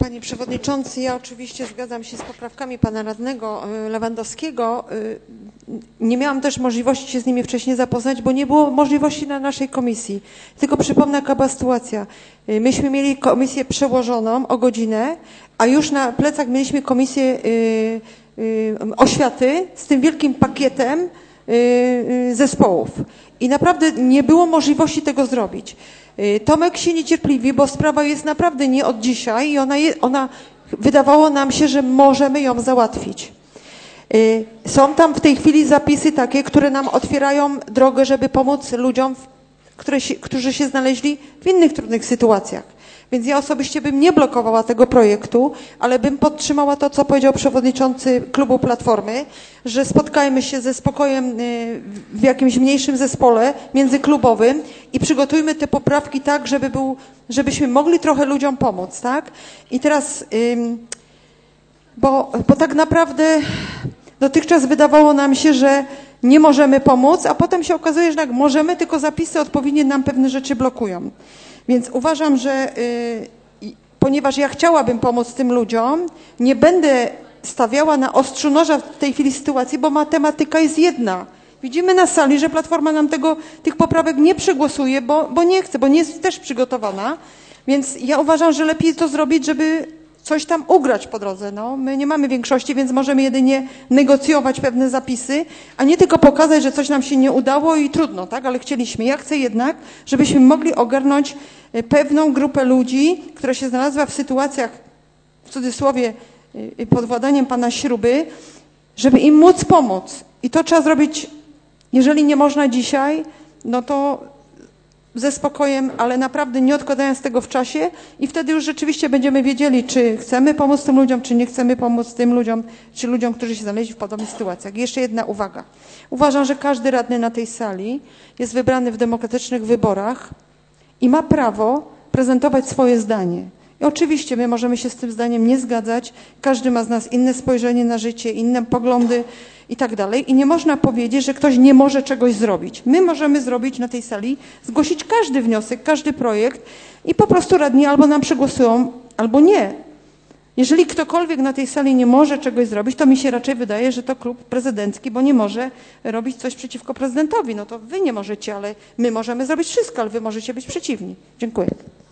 Panie Przewodniczący, ja oczywiście zgadzam się z poprawkami pana radnego Lewandowskiego. Nie miałam też możliwości się z nimi wcześniej zapoznać, bo nie było możliwości na naszej komisji. Tylko przypomnę, jaka była sytuacja. Myśmy mieli komisję przełożoną o godzinę, a już na plecach mieliśmy komisję oświaty z tym wielkim pakietem zespołów. I naprawdę nie było możliwości tego zrobić. Tomek się niecierpliwi, bo sprawa jest naprawdę nie od dzisiaj i ona wydawało nam się, że możemy ją załatwić. Są tam w tej chwili zapisy takie, które nam otwierają drogę, żeby pomóc ludziom, którzy się znaleźli w innych trudnych sytuacjach. Więc ja osobiście bym nie blokowała tego projektu, ale bym podtrzymała to, co powiedział przewodniczący klubu Platformy, że spotkajmy się ze spokojem w jakimś mniejszym zespole międzyklubowym i przygotujmy te poprawki tak, żebyśmy mogli trochę ludziom pomóc, tak? I teraz, bo tak naprawdę dotychczas wydawało nam się, że nie możemy pomóc, a potem się okazuje, że tak możemy, tylko zapisy odpowiednie nam pewne rzeczy blokują. Więc uważam, że ponieważ ja chciałabym pomóc tym ludziom, nie będę stawiała na ostrzu noża w tej chwili sytuacji, bo matematyka jest jedna. Widzimy na sali, że Platforma nam tych poprawek nie przegłosuje, bo nie chce, bo nie jest też przygotowana. Więc ja uważam, że lepiej to zrobić, żeby coś tam ugrać po drodze. No, my nie mamy większości, więc możemy jedynie negocjować pewne zapisy, a nie tylko pokazać, że coś nam się nie udało i trudno, tak? Ale chcieliśmy. Ja chcę jednak, żebyśmy mogli ogarnąć pewną grupę ludzi, która się znalazła w sytuacjach, w cudzysłowie, pod władaniem pana Śruby, żeby im móc pomóc. I to trzeba zrobić, jeżeli nie można dzisiaj, no to ze spokojem, ale naprawdę nie odkładając tego w czasie i wtedy już rzeczywiście będziemy wiedzieli, czy chcemy pomóc tym ludziom, czy nie chcemy pomóc tym ludziom, czy ludziom, którzy się znaleźli w podobnych sytuacjach. I jeszcze jedna uwaga. Uważam, że każdy radny na tej sali jest wybrany w demokratycznych wyborach i ma prawo prezentować swoje zdanie. I oczywiście my możemy się z tym zdaniem nie zgadzać, każdy ma z nas inne spojrzenie na życie, inne poglądy i tak dalej. I nie można powiedzieć, że ktoś nie może czegoś zrobić. My możemy zrobić na tej sali, zgłosić każdy wniosek, każdy projekt i po prostu radni albo nam przegłosują, albo nie. Jeżeli ktokolwiek na tej sali nie może czegoś zrobić, to mi się raczej wydaje, że to klub prezydencki, bo nie może robić coś przeciwko prezydentowi. No to wy nie możecie, ale my możemy zrobić wszystko, ale wy możecie być przeciwni. Dziękuję.